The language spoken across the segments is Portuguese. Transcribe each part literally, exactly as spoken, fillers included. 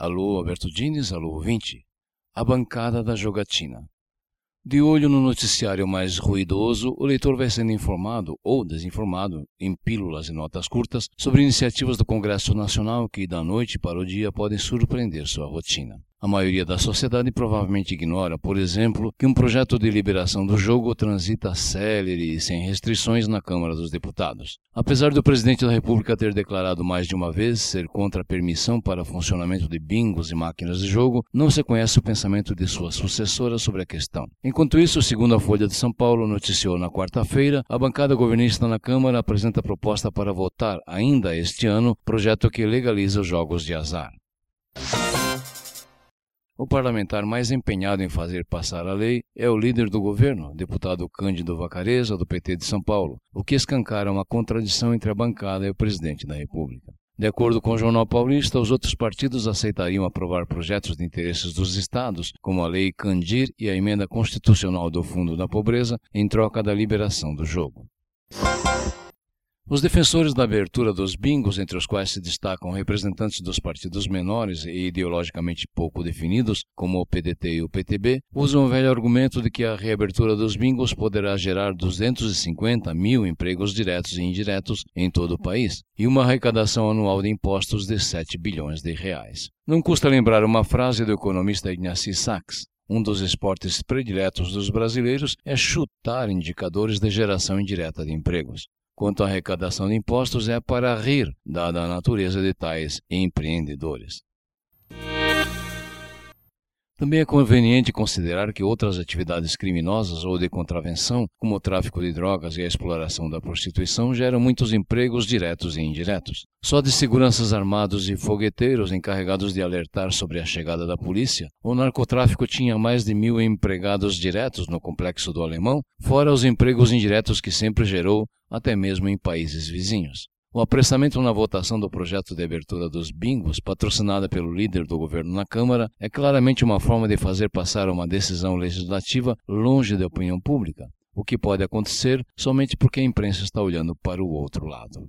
Alô, Alberto Diniz, alô, ouvinte. A bancada da jogatina. De olho no noticiário mais ruidoso, o leitor vai sendo informado ou desinformado, em pílulas e notas curtas, sobre iniciativas do Congresso Nacional que, da noite para o dia, podem surpreender sua rotina. A maioria da sociedade provavelmente ignora, por exemplo, que um projeto de liberação do jogo transita célere e sem restrições na Câmara dos Deputados. Apesar do presidente da República ter declarado mais de uma vez ser contra a permissão para o funcionamento de bingos e máquinas de jogo, não se conhece o pensamento de sua sucessora sobre a questão. Enquanto isso, segundo a Folha de São Paulo noticiou na quarta-feira, a bancada governista na Câmara apresenta proposta para votar, ainda este ano, projeto que legaliza os jogos de azar. O parlamentar mais empenhado em fazer passar a lei é o líder do governo, deputado Cândido Vacarezza, do P T de São Paulo, o que escancara uma contradição entre a bancada e o presidente da República. De acordo com o Jornal Paulista, os outros partidos aceitariam aprovar projetos de interesses dos estados, como a Lei Candir e a emenda constitucional do Fundo da Pobreza, em troca da liberação do jogo. Os defensores da abertura dos bingos, entre os quais se destacam representantes dos partidos menores e ideologicamente pouco definidos, como o P D T e o P T B, usam o velho argumento de que a reabertura dos bingos poderá gerar duzentos e cinquenta mil empregos diretos e indiretos em todo o país e uma arrecadação anual de impostos de sete bilhões de reais. Não custa lembrar uma frase do economista Ignasi Sachs: um dos esportes prediletos dos brasileiros é chutar indicadores de geração indireta de empregos. Quanto à arrecadação de impostos, é para rir, dada a natureza de tais empreendedores. Também é conveniente considerar que outras atividades criminosas ou de contravenção, como o tráfico de drogas e a exploração da prostituição, geram muitos empregos diretos e indiretos. Só de seguranças armados e fogueteiros encarregados de alertar sobre a chegada da polícia, o narcotráfico tinha mais de mil empregados diretos no Complexo do Alemão, fora os empregos indiretos que sempre gerou, até mesmo em países vizinhos. O apressamento na votação do projeto de abertura dos bingos, patrocinada pelo líder do governo na Câmara, é claramente uma forma de fazer passar uma decisão legislativa longe da opinião pública, o que pode acontecer somente porque a imprensa está olhando para o outro lado.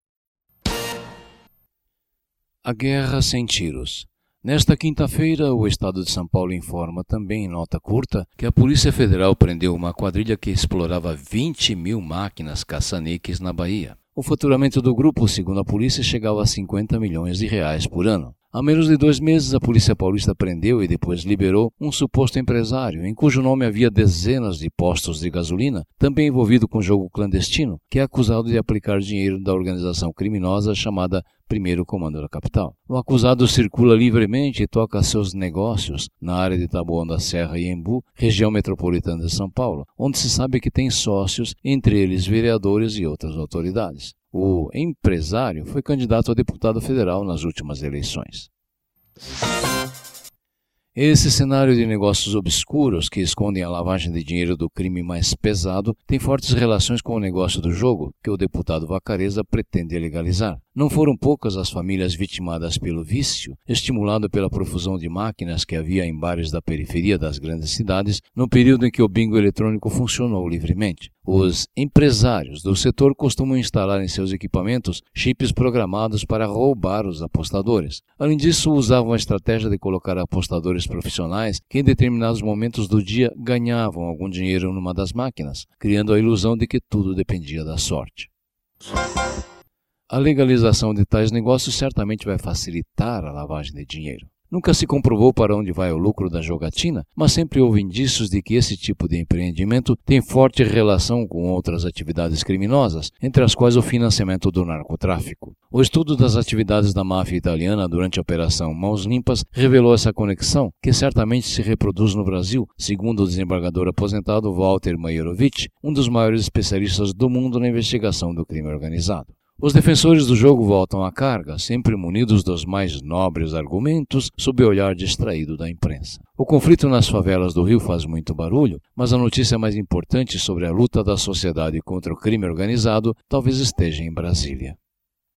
A guerra sem tiros. Nesta quinta-feira, o Estado de São Paulo informa também em nota curta que a Polícia Federal prendeu uma quadrilha que explorava vinte mil máquinas caça-níqueis na Bahia. O faturamento do grupo, segundo a polícia, chegava a cinquenta milhões de reais por ano. Há menos de dois meses, a Polícia Paulista prendeu e depois liberou um suposto empresário, em cujo nome havia dezenas de postos de gasolina, também envolvido com jogo clandestino, que é acusado de aplicar dinheiro da organização criminosa chamada Primeiro Comando da Capital. O acusado circula livremente e toca seus negócios na área de Taboão da Serra e Embu, região metropolitana de São Paulo, onde se sabe que tem sócios, entre eles vereadores e outras autoridades. O empresário foi candidato a deputado federal nas últimas eleições. Esse cenário de negócios obscuros que escondem a lavagem de dinheiro do crime mais pesado tem fortes relações com o negócio do jogo, que o deputado Vacarezza pretende legalizar. Não foram poucas as famílias vitimadas pelo vício, estimulado pela profusão de máquinas que havia em bares da periferia das grandes cidades no período em que o bingo eletrônico funcionou livremente. Os empresários do setor costumam instalar em seus equipamentos chips programados para roubar os apostadores. Além disso, usavam a estratégia de colocar apostadores profissionais que em determinados momentos do dia ganhavam algum dinheiro numa das máquinas, criando a ilusão de que tudo dependia da sorte. A legalização de tais negócios certamente vai facilitar a lavagem de dinheiro. Nunca se comprovou para onde vai o lucro da jogatina, mas sempre houve indícios de que esse tipo de empreendimento tem forte relação com outras atividades criminosas, entre as quais o financiamento do narcotráfico. O estudo das atividades da máfia italiana durante a Operação Mãos Limpas revelou essa conexão, que certamente se reproduz no Brasil, segundo o desembargador aposentado Walter Maierovitch, um dos maiores especialistas do mundo na investigação do crime organizado. Os defensores do jogo voltam à carga, sempre munidos dos mais nobres argumentos, sob o olhar distraído da imprensa. O conflito nas favelas do Rio faz muito barulho, mas a notícia mais importante sobre a luta da sociedade contra o crime organizado talvez esteja em Brasília.